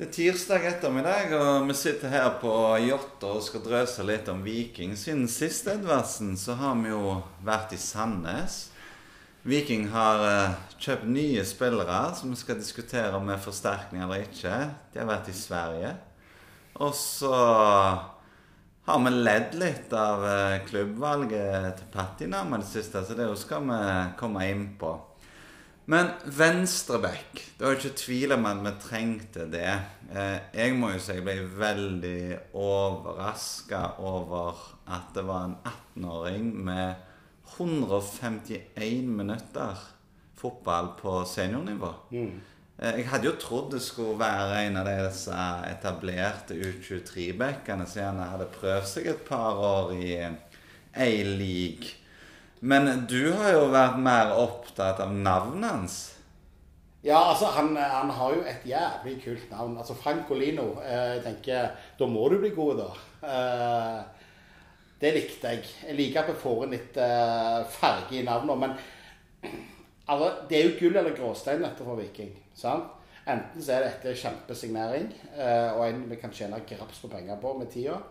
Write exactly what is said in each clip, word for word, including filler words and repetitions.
Det er tirsdag ettermiddag, og vi sitter her på Jåttå og skal drøse litt om Viking. Siden sist, Edvardsen, så har vi jo vært i Sandnes. Viking har uh, kjøpt nye spillere som vi skal diskutere om er forsterkning eller ikke. De har vært i Sverige. Og så har vi ledd litt av uh, klubbvalget til Patinama det siste, så det skal vi komme inn på. Men venstreback, det var jo ikke tvil om at vi trengte det. Eh, jeg må jo si jeg ble veldig overrasket over at det var en attenåring med hundre og femtien minutter fotball på seniornivå. Mm. Eh, jeg hadde jo trodd det skulle være en av disse etablerte U tjuetre-backene som gjerne hadde prøvd seg et par år i A-league. Men du har jo vært mer opptatt av navnet hans. Ja, altså, han, han har jo et jævlig kult navn. Altså, Francolino, eh, jeg tenker, da må du bli god da. Eh, det likte jeg. Jeg liker at vi får en litt eh, farge i navnet, men altså, det er jo gull eller gråstein dette for Viking, sant? Enten så er dette kjempesignering, eh, og en vi kan tjene graps på penger på med tida.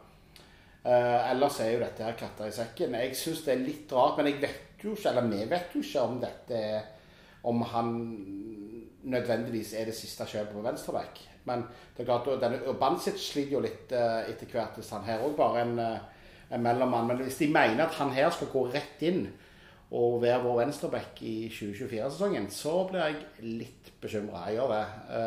Uh, ellers er jo dette her katter i sekken. Jeg synes det er litt rart, men jeg vet jo ikke, eller vi vet jo ikke om dette om han nødvendigvis er det siste kjøpet på venstreback. Men det er klart, denne Urbansic sliter jo litt uh, etter hvert hvis han her også bare en, uh, en mellommann. Men hvis de mener at han her skal gå rett inn og være vår venstreback i tjue tjuefire-sesongen, så blir jeg litt bekymret. Jeg gjør det.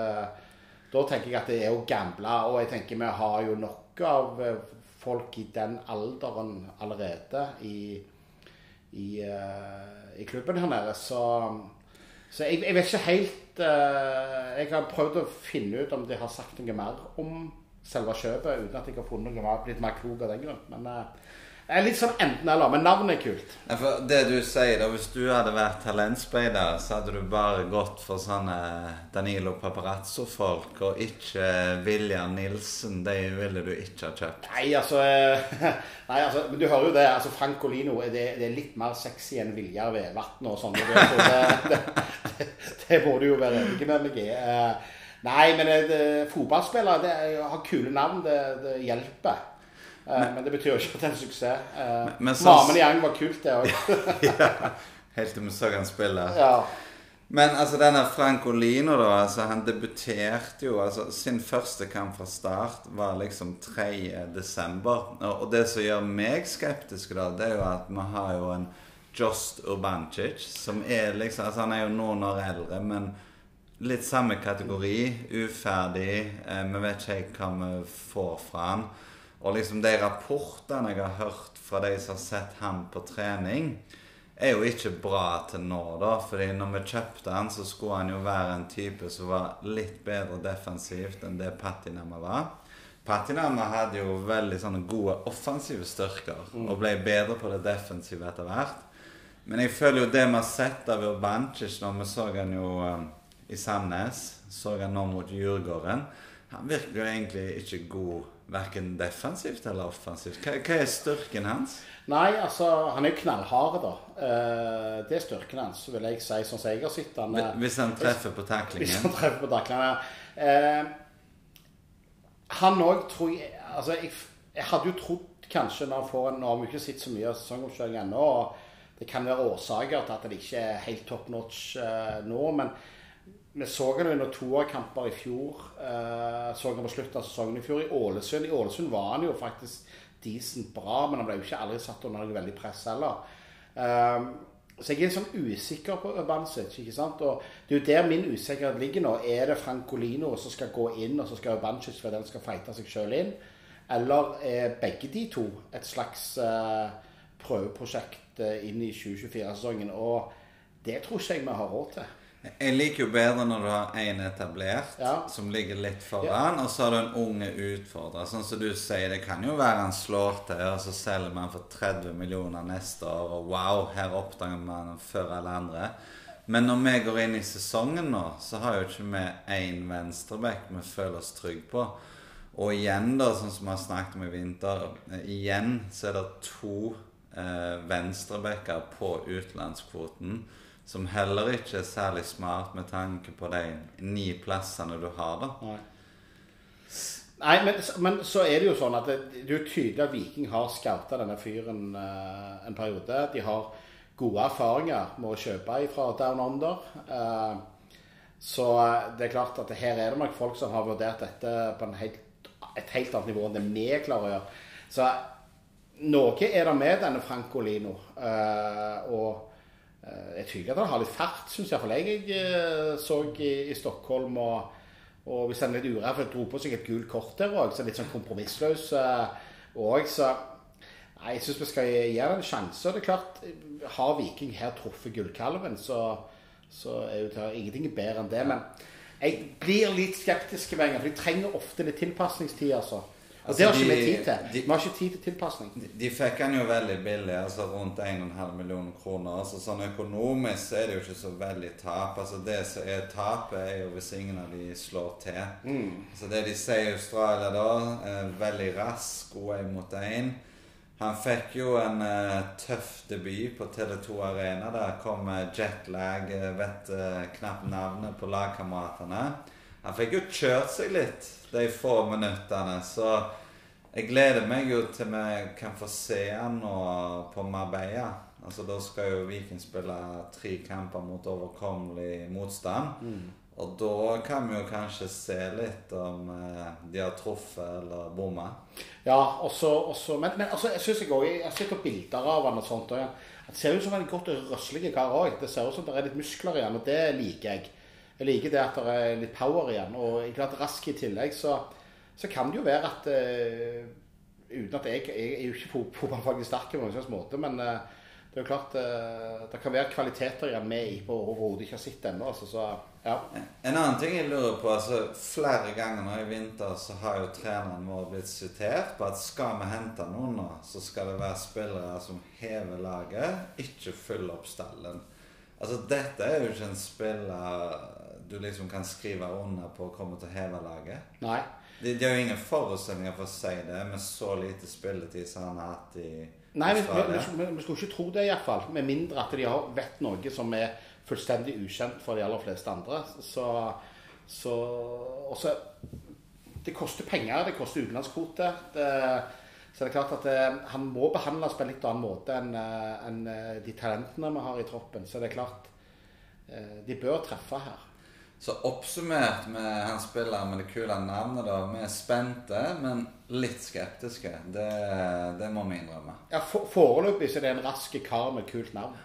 Uh, da tenker jeg at det er å gamble, og jeg tenker vi har jo nok av uh, folk i den alderen allerede i, i, uh, i klubben her nede. Så, så jeg, jeg vet ikke helt... Uh, jeg har prøvd å finne ut om de har sagt noe mer om selve kjøpet, uten at jeg har funnet noe mer, litt mer klok av den grunn. Men uh, det er litt sånn enten eller, men navnet er kult. Ja, for det du sier da, hvis du hadde vært talentspeider, så hadde du bare gått for sånne Danilo Paparazzo-folk, og ikke William Nilsen, de ville du ikke ha kjøpt. Nei, altså, nei, altså men du hører jo det, altså Francolino, det, det er litt mer sexy enn Viljar Vevatn og sånn, det, det, det, det må du jo være enig med meg i. Nei, men det, fotballspillere, det har kule navn, det, det hjelper. Men, men det betyr jo ikke at det er en suksess. Uh, Mamen Yang var kult det også. Ja, helt til vi så han spille. Ja. Men altså denne Francolino da, altså han debuterte jo, altså sin første kamp fra start var liksom tredje desember. Og, og det som gjør meg skeptisk da, det er jo at vi har jo en Jost Urbančić, som er liksom, altså han er jo noen år eldre, men litt samme kategori, uferdig, eh, vi vet ikke hva vi får fra han. Og liksom de rapportene jeg har hørt fra de som har sett han på trening, er jo ikke bra til nå da, fordi når vi kjøpte han, så skulle han jo være en type som var litt bedre defensivt enn det Patinama var. Patinama hadde jo veldig sånne gode offensive styrker, og ble bedre på det defensive etter hvert. Men jeg føler jo det vi har sett av Urbančić når vi så han jo um, i Sandnes, så han nå mot Djurgården, han virker jo egentlig ikke god hverken defensivt eller offensivt. Hva, hva er styrken hans? Nei, altså, han er jo knallhard da. Uh, det er styrken hans, vil jeg si, sånn som jeg har sett han. Uh, hvis han treffer på taklingen? Hvis han treffer på taklingen. Uh, han også, tror jeg, altså, jeg, jeg hadde jo trodd kanskje når han får en, nå har vi ikke sett så mye av sesongoppkjøring ennå, og det kan være årsaker til at det ikke er helt top notch uh, nå, men vi så han jo under toerkamper i fjor, uh, så han på slutten av sesongen i fjor i Ålesund. I Ålesund var han jo faktisk decent bra, men han ble jo ikke aldri satt under noe veldig press heller. Uh, så jeg er sånn usikker på Urbansic, ikke sant? Og det er jo der min usikkerhet ligger nå. Er det Francolino som skal gå inn, og så skal Urbansic for den skal fighte seg selv inn? Eller er begge de to et slags uh, prøveprosjekt uh, inn i tjue tjuefire-sesongen? Og det tror ikke jeg vi har råd til. Jeg liker jo bedre når du har en etablert, ja, som ligger litt foran, ja, og så har du en unge utfordrer. Sånn som du sier, det kan jo være han slår til, og så selger man for tretti millioner neste år, og wow, her oppdager man før alle andre. Men når vi går inn i sesongen nå, så har jo ikke vi en venstreback vi føler oss trygg på. Og igjen da, sånn som vi har snakket om i vinter, igjen så er det to eh, venstrebacker på utlandskvoten, som heller ikke er særlig smart med tanke på de ni plassene du har da. Nei. Nei, men, men så er det jo sånn at det, det er jo tydelig at Viking har scoutet denne fyren uh, en periode. De har gode erfaringer med å kjøpe fra Down Under. Uh, så det er klart at her er det nok folk som har vurdert dette på en helt, et helt annet nivå enn det vi klarer å gjøre. Så noe er det med denne Francolino. Uh, og uh, det er tydelig at han har litt fart, synes jeg. For jeg, jeg uh, så i, i Stockholm og Og hvis han er litt uredd, for jeg dro på seg et gult kort der også, så litt sånn kompromissløs også, så nei, jeg synes vi skal gi han en sjanse. Og det er klart, har Viking her truffet gullkalven, så, så er jo det ingenting bedre enn det. Men jeg blir litt skeptisk med en gang, for de trenger ofte litt tilpasningstid, altså. Og altså, det har ikke vi tid til. De, vi har ikke tid til tilpasning. De, de fikk han jo veldig billig, altså rundt en og en halv million kroner. Altså sånn økonomisk er det jo ikke så veldig tap. Altså det som er tapet er jo hvis ingen av de slår til. Mm. Altså det de sier i Australia da, er veldig rask, god en mot en. Han fikk jo en uh, tøff debut på Tele to Arena. Der kom uh, jetlag, vet uh, knapt navnet på lagkameratene. Han fikk jo kjørt seg litt de få minutterne, så jeg gleder meg jo til vi kan få se han nå på Marbella. Altså da skal jo Viking spille tre kamper mot overkommelig motstand, mm. og da kan vi jo kanskje se litt om eh, de har truffet eller bommet. Ja, også, også, men, men altså, jeg synes jeg også, jeg har sett bilder av han og sånt, og det ser ut som en godt røslige kar også. Det ser ut som det er litt muskler igjen, og det liker jeg. Jeg liker det at det er litt power igjen, og jeg klart rask i tillegg, så, så kan det jo være at, uh, uten at jeg, jeg er jo ikke fotballfaglig sterk på noen slags måte, men uh, det er jo klart, uh, det kan være kvaliteter igjen med i på overhodet ikke har sett ennå, altså, så ja. En annen ting jeg lurer på, altså flere ganger nå i vinter så har jo treneren vår blitt sitert på at skal vi hente noen nå, så skal det være spillere som hever laget, ikke fyller opp stallen. Altså dette er jo ikke en spiller du liksom kan skrive under på å komme til å heve laget. Nei. Det, det er jo ingen forutsetninger for å si det, med så lite spilletid som han har hatt i Nei, vi, vi, vi, vi skal ikke tro det i hvert fall, med mindre at de har vet noe som er fullstendig ukjent for de aller fleste andre. Så, så også, det koster penger, det koster utenlandskvote. Det, så det er klart at det, han må behandles på en litt annen måte enn, enn de talentene vi har i troppen. Så det er klart, de bør treffe her. Så oppsummert med han spiller med det kule navnet da, vi er spente, men litt skeptiske. Det, det må vi innrømme. Ja, for, foreløpig så er det en rask kar med kult navn.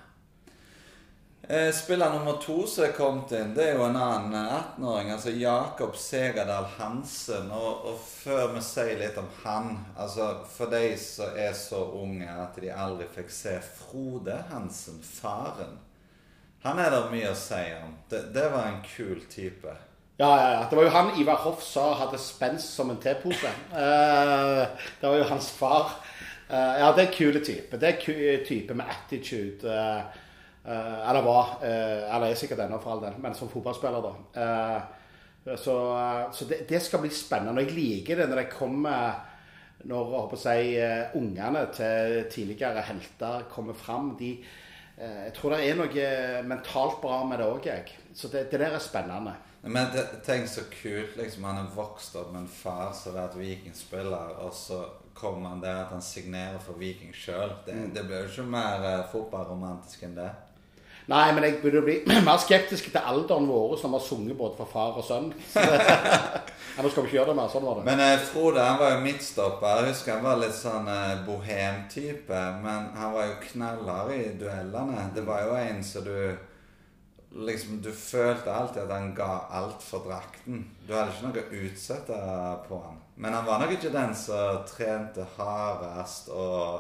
Eh, spiller nummer to som er kommet inn, det er jo en annen atten-åring, altså Jakob Segerdal Hansen. Og, og før vi sier litt om han, altså for de som er så unge at de aldri fikk se Frode Hansen, faren. Han er det mye å si om. Det, det var en kul type. Ja, ja, ja. Det var jo han Ivar Hoff sa hadde spenst som en tepose. Uh, det var jo hans far. Uh, ja, det er en kule type. Det er en type med attitude. Uh, uh, eller var. Uh, eller er sikkert ennå for all del, men som fotballspiller da. Uh, så så det, det skal bli spennende. Og jeg liker det når det kommer, når jeg håper å si, uh, ungene til tidligere helter kommer frem. De Jeg tror det er noe mentalt bra med det også, jeg. Så det, det der er spennende. Men tenk så kult, liksom, han er vokst opp med en far som har vært Viking-spiller, og så kommer han der at han signerer for Viking selv. Det, mm. det blir jo ikke mer uh, fotballromantisk enn det. Nei, men jeg burde bli mer skeptisk til alderen våre som har sunget både for far og sønn. Ja, nå skal vi ikke gjøre det mer, sånn var det. Men eh, Frode, han var jo midtstopper. Jeg husker han var litt sånn eh, bohem-type, men han var jo knallhard i duellene. Det var jo en så du liksom, du følte alltid at han ga alt for drakten. Du hadde ikke noe å utsette på han. Men han var nok ikke den som trente hardest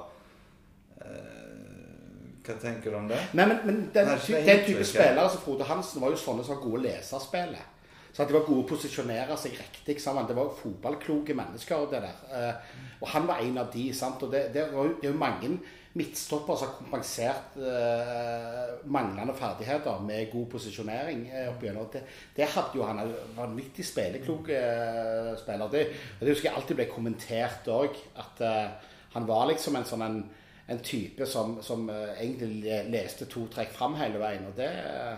og eh, hva tenker du om det? Nei, men, men den, ty den type spillere som Frode Hansen var jo sånne som var gode leserspillet. Så at de var gode å posisjonere seg riktig sammen. Det var fotballkloke mennesker det der. Uh, og han var en av de, sant? Og det, det, var jo, det er jo mange midtstopper som har kompensert uh, manglende ferdigheter med god posisjonering uh, opp igjennom. Det, det hadde jo han, vanvittig spillekloke uh, spiller. Det, det husker jeg alltid ble kommentert også, at uh, han var liksom en sånn en, en type som, som uh, egentlig leste to trekk frem hele veien. Og det... Uh,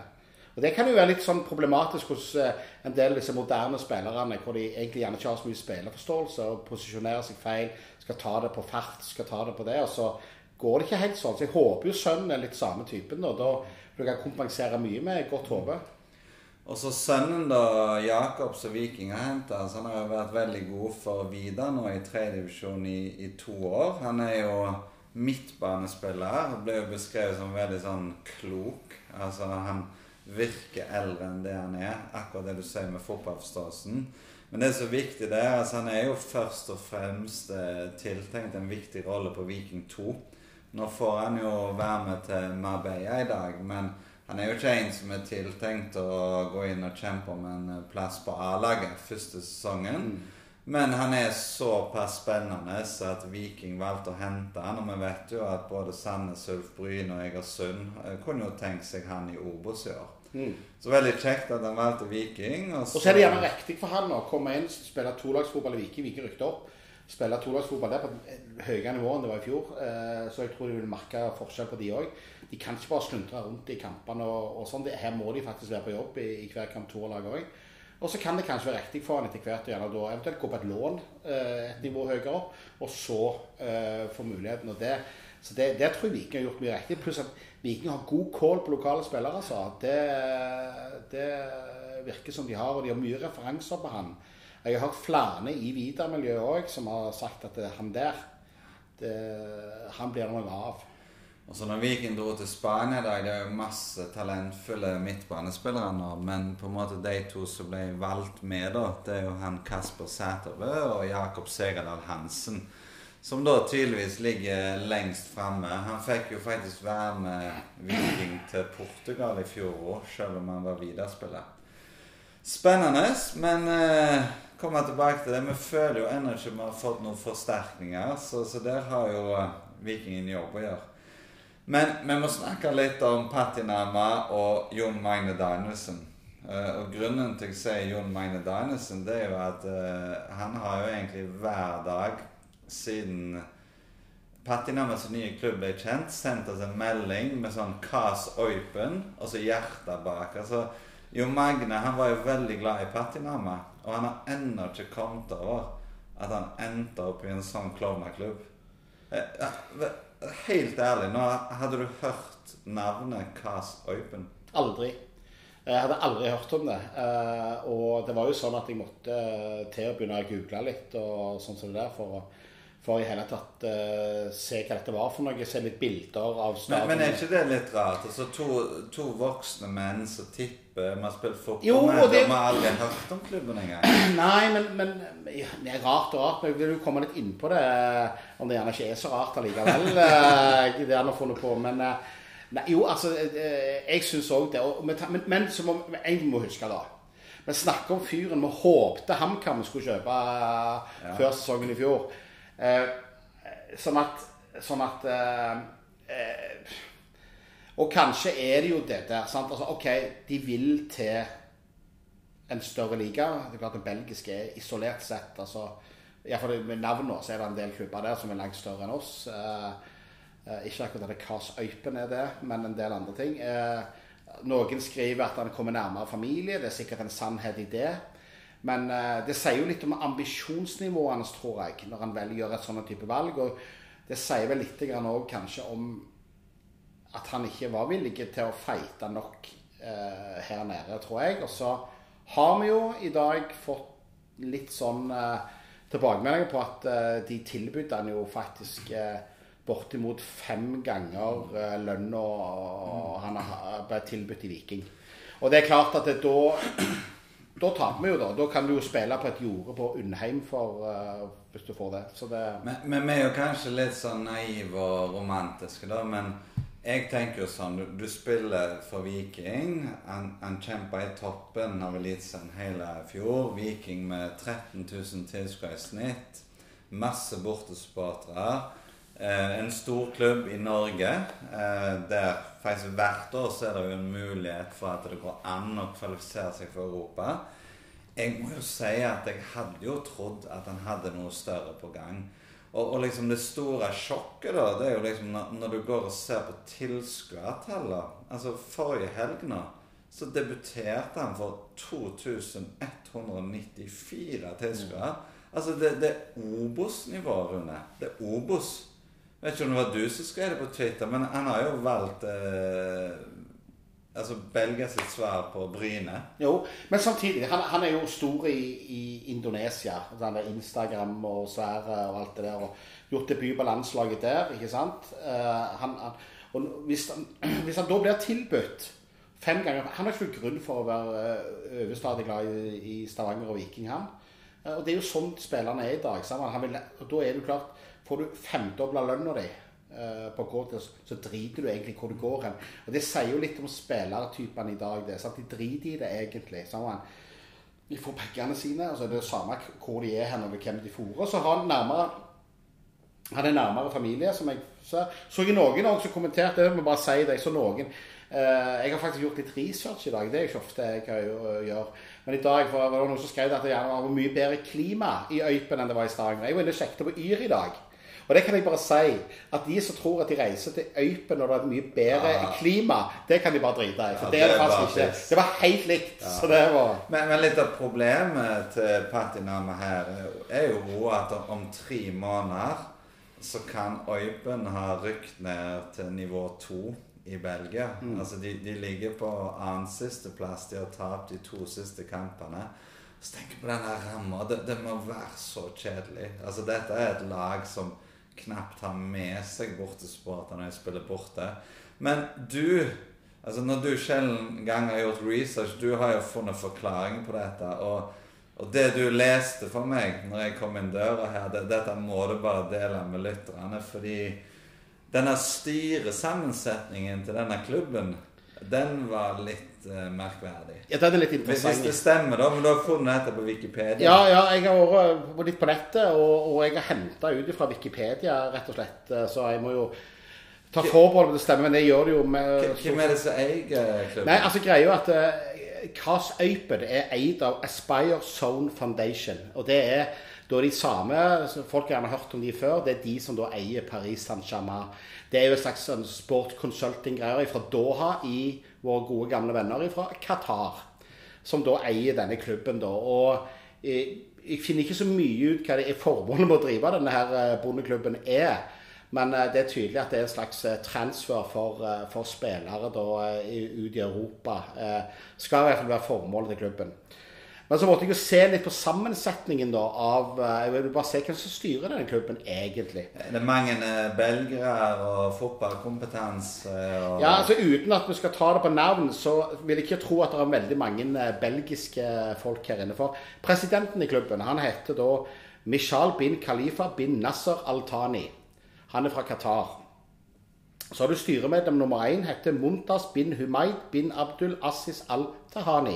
Og det kan jo være litt sånn problematisk hos en del av disse moderne spillerne, hvor de egentlig gjerne ikke har så mye spillerforståelse og posisjonerer seg feil, skal ta det på fart, skal ta det på det, og så går det ikke helt sånn. Så jeg håper jo sønnen er litt samme typen, og da du kan kompensere mye med godt hode. Og så sønnen da, Jakob, som Viking har hentet, altså han har jo vært veldig god for Vidar nå i tredje divisjon i, i to år. Han er jo midtbanespiller, og ble jo beskrevet som veldig sånn klok. Altså han virker eldre enn det han er, akkurat det du sier med fotballforståelsen. Men det er så viktig det, altså han er jo først og fremst eh, tiltenkt en viktig rolle på Viking to. Nå får han jo være med til Marbella i dag, men han er jo ikke en som er tiltenkt å gå inn og kjempe om en plass på A-laget første sesongen. Mm. Men han er såpass spennende så at Viking valgte å hente han, og vi vet jo at både Sandnes, Ulf Bryn og Egersund kunne jo tenkt seg han i Obos i år. Mm. Så veldig kjekt at han valgte Viking. Og så, og så er det gjerne riktig for han å komme inn, spille tolagsfotball i Viking, Viking rykte opp. Spille tolagsfotball der på et høyere nivå enn det var i fjor, så jeg tror de vil merke forskjell på de også. De kan ikke bare sluntre rundt i kampene og, og sånn. Her må de faktisk være på jobb i, i hver kamp to lag også. Og så kan det kanskje være riktig for han etter hvert, og gjerne da eventuelt gå på et lån et nivå høyere opp, og så uh, få muligheten. Og det, så det, det tror jeg Viking har gjort mye riktig. Pluss at Viking har god kål på lokale spillere, altså. Det, det virker som de har, og de har mye referanser på han. Jeg har hørt flere i Vidar-miljøet også som har sagt at det er han der, det, han blir noe av. Og så når Viking dro til Spania i dag, det er jo masse talentfulle midtbanespillere nå, men på en måte de to som ble valgt med da, det er jo han Kasper Sæterbø og Jakob Segerdal Hansen, som da tydeligvis ligger lengst fremme. Han fikk jo faktisk være med Viking til Portugal i fjor, selv om han var Vidar-spiller. Spennende, men eh, kommer tilbake til det. Vi føler jo ennå ikke vi har fått noen forsterkninger, så, så der har jo Viking en jobb å gjøre. Men vi må snakke litt om Patinama og Jon Magne Danielsen. Uh, og grunnen til å si Jon Magne Danielsen, det er jo at uh, han har jo egentlig hver dag siden Patinamas nye klubb ble kjent, sendt oss en melding med sånn Kas Oipen, og så hjertet bak. Altså, Jon Magne, han var jo veldig glad i Patinama, og han har ennå ikke kommet over at han endte opp i en sånn klovneklubb. Uh, Helt ærlig, nå hadde du hørt navnet Kas Oipen? Aldri. Jeg hadde aldri hørt om det. Og det var jo sånn at jeg måtte til å begynne å google litt og sånn som det der for å for i hele tatt uh, se hva dette var for noe, se litt bilder av staden. Men, men er ikke det litt rart? Altså to, to voksne menn som tipper, man har spilt fotball jo, med, det... og man har aldri hørt om klubben en gang. Nei, men, men ja, det er rart og rart, men jeg vil jo komme litt inn på det, om det gjerne ikke er så rart allikevel, uh, det han har funnet på, men uh, nei, jo, altså, uh, jeg synes også det, og, men, men så må vi egentlig må huske da, vi snakker om fyren vi håpte HamKam skulle kjøpe uh, ja. Før sesongen i fjor. Eh, sånn at, sånn at eh, eh, og kanskje er det jo det der, sant? Altså, ok, de vil til en større liga. Det er klart det belgiske er isolert sett, altså, i hvert fall med navnet så er det en del klubber der som er langt større enn oss. Eh, eh, ikke akkurat at det Kas Oipen er det, men en del andre ting. Eh, noen skriver at han kommer nærmere familie, det er sikkert en sannhet i det. Men uh, det sier jo litt om ambisjonsnivået hans, tror jeg, når han velger å gjøre et sånn type valg. Og det sier vel litt grann også kanskje om at han ikke var villig til å feite nok uh, her nede, tror jeg. Og så har vi jo i dag fått litt sånn uh, tilbakemeldinger på at uh, de tilbudde han jo faktisk uh, bortimot fem ganger uh, lønn, og, og han har blitt tilbudt i Viking. Og det er klart at det da... Da taper vi jo da. Da kan du jo spille på et jorde på Undheim for, uh, hvis du får det. Så det... Men, men vi er jo kanskje litt sånn naive og romantiske da, men jeg tenker jo sånn, du, du spiller for Viking, han, han kjemper i toppen av Elitserien hele fjor, Viking med tretten tusen tilskuere i snitt, masse bortesupportere, eh, en stor klubb i Norge, eh, der faktisk hvert år så er det jo en mulighet for at det går an å kvalifisere seg for Europa. Jeg må jo si at jeg hadde jo trodd at han hadde noe større på gang. Og, og liksom det store sjokket da, det er jo liksom når, når du går og ser på tilskuertallet. Altså forrige helg nå, så debuterte han for to tusen ett hundre nittifire tilskuere. Altså, det, det er Obos-nivå, Rune. Det er Obos. Jeg vet ikke om det var du som skrev det på Twitter, men han har jo valgt eh, altså Belgia sitt svar på Bryne. Jo, men samtidig, han, han er jo stor i, i Indonesia. Han er Instagram og Sverre og alt det der, og gjort debut på landslaget der, ikke sant? Uh, han, han, og hvis han, hvis han da blir tilbudt fem ganger, han har ikke grunn for å være uh, overstadig glad i, i Stavanger og Viking, han. Uh, og det er jo sånn spillerne er i dag, sammen. Han vil, og da er det klart, får du femdoblet lønna di uh, på kortet, så driter du egentlig hvor du går hen. Og det sier jo litt om spillertypene i dag, det, så at de driter i det egentlig, sammen. De får pekkene sine, altså det er det samme hvor de er hen og hvem de får. Så har han nærmere Han er nærmere familie, som jeg så, så i noen også kommentert det, må bare si det, så noen, eh, jeg har faktisk gjort litt research i dag, det er ikke ofte jeg kan gjøre, men i dag var det noen som skrev at det var mye bedre klima i Øypen enn det var i Stavanger. Jeg var inne og sjekket på Yr i dag, og det kan jeg bare si, at de som tror at de reiser til Øypen når det er mye bedre ja. klima, det kan de bare drite i, for ja, det er det faktisk ikke. Det var helt likt, ja. så det var... Men, men litt av problemet til Patinama her er jo at om tre måneder så kan Øypen ha rykt ned til nivå to i Belgia. Mm. Altså de, de ligger på annen siste plass, de har tapt de to siste kampene. Så tenk på denne rammen, det, det må være så kjedelig. Altså dette er et lag som knapt har med seg bortesport når de spiller borte. Men du, altså når du sjelden gang har gjort research, du har jo funnet forklaring på dette, og Og det du leste for meg når jeg kom inn døra her, det, dette må du bare dele med lytterne, fordi denne styresammensetningen til denne klubben, den var litt uh, merkverdig. Ja, den er litt interessant. Hvis det stemmer da, men du har funnet dette på Wikipedia. Ja, ja, jeg har vært litt på nettet, og, og jeg har hentet ut fra Wikipedia, rett og slett, så jeg må jo ta forbehold på det stemmer, men det gjør det jo med... Hvem er det som eier klubben? Nei, altså greier jo at... Uh, Kras Øypen er eid av Aspire Zone Foundation, og det er da de samme, folk har gjerne hørt om de før, det er de som da eier Paris Saint-Germain. Det er jo et slags sånn sport consulting greier fra Doha i våre gode gamle venner fra Qatar, som da eier denne klubben da, og jeg, jeg finner ikke så mye ut hva det er formålet med å drive denne her bondeklubben er, men det er tydelig at det er en slags transfer for, for spillere da, ut i Europa. Skal i hvert fall være formålet til klubben. Men så måtte jeg jo se litt på sammensetningen da, av, jeg vil bare se hvem som styrer denne klubben egentlig. Det er mange belgere og fotballkompetanse. Og... Ja, altså uten at vi skal ta det på navn, så vil jeg ikke tro at det er veldig mange belgiske folk her inne. For presidenten i klubben, han heter da Michal bin Khalifa bin Nasser Al Thani. Han er fra Qatar. Så har du styremedlem nummer én, heter Muntaz bin Humaid bin Abdul Aziz Al-Tahani.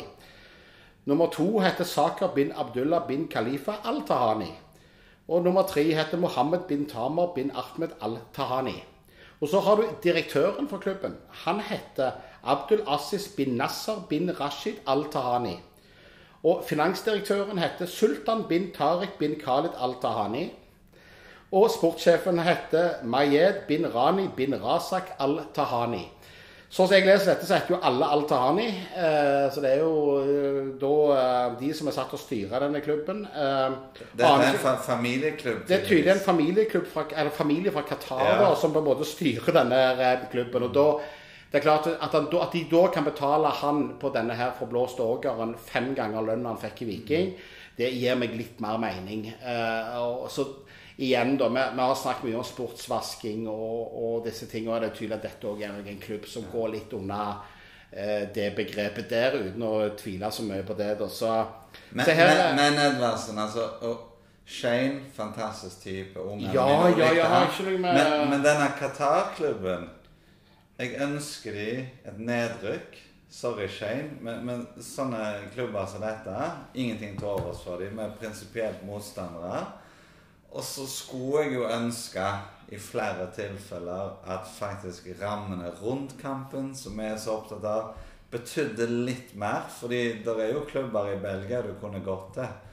Nummer to heter Sakar bin Abdullah bin Khalifa Al-Tahani. Og nummer tre heter Mohammed bin Tamar bin Ahmed Al-Tahani. Og så har du direktøren for klubben. Han heter Abdul Aziz bin Nasser bin Rashid Al-Tahani. Og finansdirektøren heter Sultan bin Tariq bin Khalid Al-Tahani. Og sportssjefen heter Mayed bin Rani bin Razak Al-Tahani. Så som jeg leser dette, så heter jo alle Al-Tahani. Eh, så det er jo eh, da eh, de som er satt å styre denne klubben. Eh, det er en fa familieklubb? Det er tydelig en familieklubb fra, eller familie fra Qatar ja. da, som på en måte styrer denne eh, klubben. Og da, det er klart at, han, at de da kan betale han på denne her forblåste ågeren fem ganger lønn han fikk i Viking. Mm. Det gir meg litt mer mening. Eh, og så... Igjen da, vi, vi har snakket mye om sportsvasking og, og disse tingene, og det er tydelig at dette også er en klubb som går litt unna eh, det begrepet der, uten å tvile så mye på det. Da. Så, men, så her, men, men Edvardsen, altså, Shane, fantastisk type, unge. Ja, ja, ja, har ikke noe med... Men, men denne Qatar-klubben, jeg ønsker de et nedrykk, sorry Shane, men, men sånne klubber som dette, ingenting til overs for dem, med prinsipielt motstandere. Og så skulle jeg jo ønske i flere tilfeller at faktisk rammene rundt kampen, som jeg er så opptatt av, betydde litt mer. Fordi det er jo klubber i Belgia du kunne gått til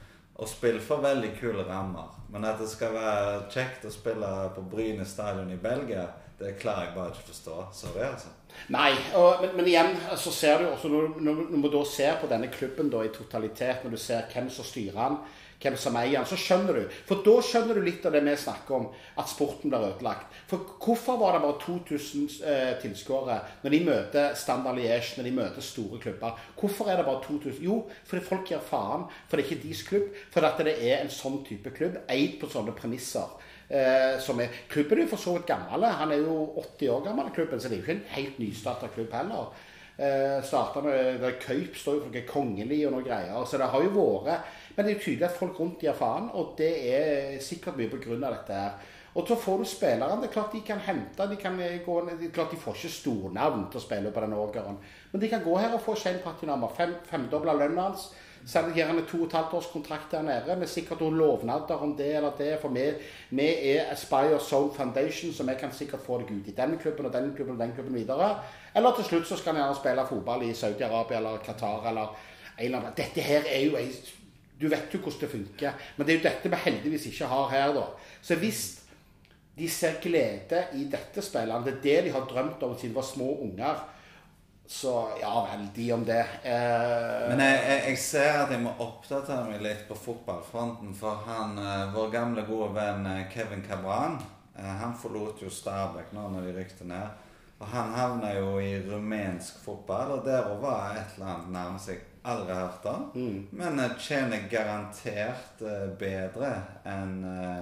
og spille for veldig kule rammer. Men at det skal være kjekt å spille på Bryne stadion i Belgia, det klarer jeg bare ikke å forstå. Sorry, altså. Nei, og, men, men igjen så ser du også, når, når, når du da ser på denne klubben da, i totalitet, når du ser hvem som styrer han, hvem som eier han, så skjønner du. For da skjønner du litt av det vi snakker om, at sporten blir ødelagt. For hvorfor var det bare to tusen eh, tilskuere når de møter Standard Liège, når de møter store klubber? Hvorfor er det bare to tusen? Jo, fordi folk gir faen, for det er ikke deres klubb, for at det er en sånn type klubb, eid på sånne premisser. Eh, som er, klubben er jo for så vidt gammel, han er jo åtti år gammel klubben, så det er jo ikke en helt nystartet klubb heller. Eh, startet med, det Køyp står jo for noe kongelig og noe greier, så det har jo vært, men det er jo tydelig at folk rundt gir faen, og det er sikkert mye på grunn av dette her. Og så får du spillerne, det er klart de kan hente, de kan gå, det er klart de får ikke stornavn til å spille på denne åkeren, men de kan gå her og få Shane Patinama, fem, femdoblet lønnen hans, selv gir han en to og et halvt års kontrakt der nede, med sikkert noen lovnader om det eller det, for vi, vi er Aspire Zone Foundation, så vi kan sikkert få deg ut i den klubben og den klubben og den klubben videre. Eller til slutt så skal han gjerne spille fotball i Saudi-Arabia eller Qatar eller en eller annen. Dette her er jo, du vet jo hvordan det funker, men det er jo dette vi heldigvis ikke har her da. Så hvis de ser glede i dette spillet, det er det de har drømt om siden de var små unger, så ja vel, de om det. Eh, Men jeg, jeg, jeg ser at jeg må oppdatere meg litt på fotballfronten, for han, vår gamle gode venn Kevin Cabran, han forlot jo Stabæk nå når de rykte ned, og han havnet jo i rumensk fotball, og der var et eller annet nærmest jeg aldri har hørt om, mm. men tjener garantert bedre enn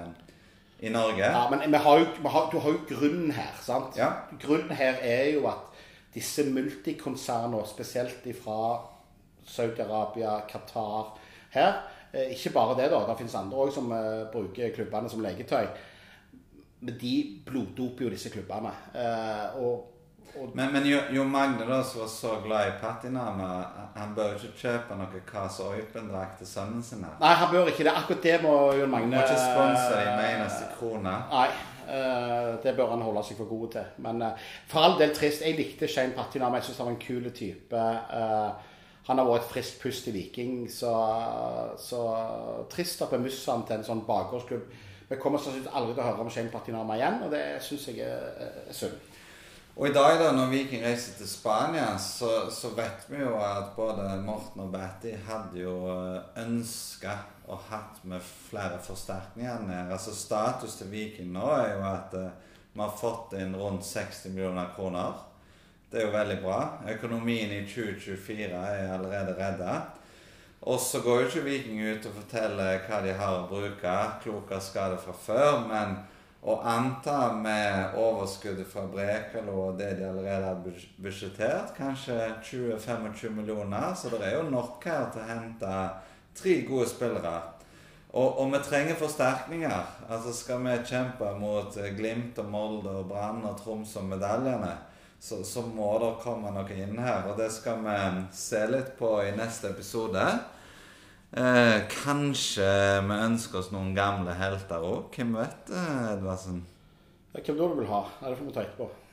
i Norge. Ja, men vi har jo, vi har, du har jo grunnen her, sant? Ja. Grunnen her er jo at disse multikonsernene, spesielt fra Saudi-Arabia, Qatar, her, eh, ikke bare det da, det finnes andre også som eh, bruker klubbene som legetøy, men de bloddoper jo disse klubbene. Eh, og, og men, men jo, jo Magne da, som var så glad i Patinama, han bør ikke kjøpe noe Kasa Oypen-drakt til sønnen sin her. Nei, han bør ikke det. Akkurat det må jo Magne... Han må ikke sponse de med eneste krone. Nei. Uh, det bør han holde seg for gode til. Men uh, for all del trist. Jeg likte Shane Patinama. Jeg synes han var en kul type. Uh, han har vært et friskt pust i Viking, så, så trist at vi misser han til en sånn bakgårdsklubb. Vi kommer sannsynligvis aldri til å høre om Shane Patinama igjen, og det synes jeg er, er synd. Og i dag da, når Viking reiser til Spania, så, så vet vi jo at både Morten og Betty hadde jo ønsket og hatt med flere forsterkninger ned. Altså status til Viking nå er jo at uh, vi har fått inn rundt seksti millioner kroner. Det er jo veldig bra. Økonomien i tjue tjuefire er allerede reddet. Og så går jo ikke Viking ut og forteller hva de har å bruke. Kloka skal det fra før, men å anta med overskuddet fra Brekalo og det de allerede har budsjettert, kanskje tjue til tjuefem millioner, så det er jo nok her til å hente tre gode spillere. Og, og vi trenger forsterkninger. Altså skal vi kjempe mot Glimt og Molde og Brann og Troms og medaljene, så, så må det komme noe inn her. Og det skal vi se litt på i neste episode. Eh, kanskje vi ønsker oss noen gamle helter også. Hvem vet, Edvardsen? Ja, hvem da du vil ha? Ja, det får vi ta etterpå.